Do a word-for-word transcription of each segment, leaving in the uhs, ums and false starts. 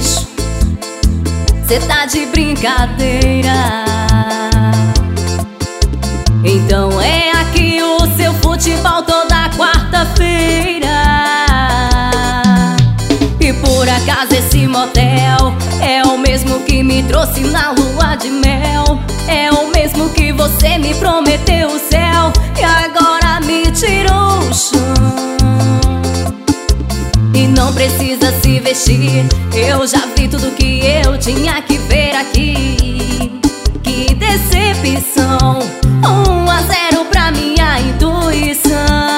bicho, cê tá de brincadeira. Então é aqui o seu futebol toda quarta-feira. E por acaso esse motel é o mesmo que me trouxe na lua de mel. É o mesmo que você me prometeu o céu e agora me tirou o chão. E não precisa se vestir, eu já vi tudo que eu tinha que ver aqui. Que decepção, um a zero pra minha intuição.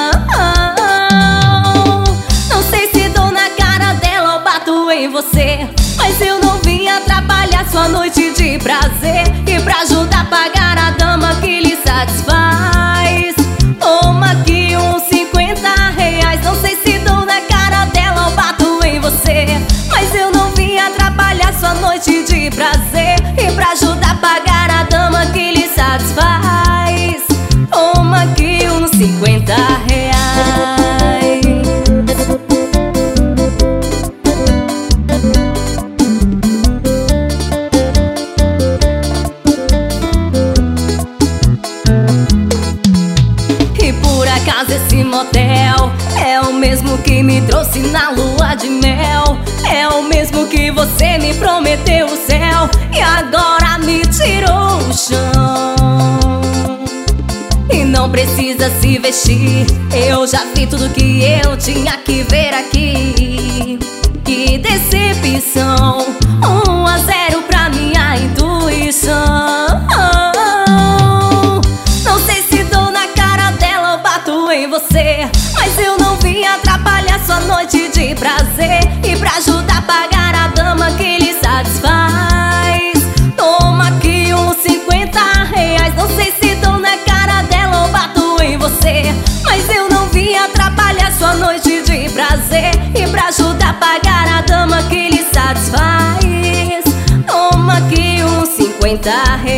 Não sei se dou na cara dela ou bato em você, mas eu não vim atrapalhar sua noite de prazer. E pra ajudar a pagar a dama que lhe satisfaz, toma aqui uns cinquenta reais. Não sei se dou na cara dela ou bato em você, mas eu não vim atrapalhar sua noite de prazer. E pra ajudar a pagar a dama que lhe satisfaz, toma aqui uns cinquenta reais. E por acaso esse motel é o mesmo que me trouxe na lua de mel. É o mesmo que você me prometeu o céu e agora me tirou o chão. E não precisa se vestir, eu já vi tudo que eu tinha que ver aqui. Que decepção, um a zero pra minha intuição. Não sei se dou na cara dela ou bato em você, mas eu não vim atrapalhar sua noite de prazer. E pra ajudar a pagar a dama que lhe satisfaz, toma aqui uns cinquenta reais. Não sei se dou na cara dela ou bato em você, mas eu não vim atrapalhar sua noite de prazer. E pra ajudar a pagar a dama que lhe satisfaz, toma aqui uns cinquenta reais.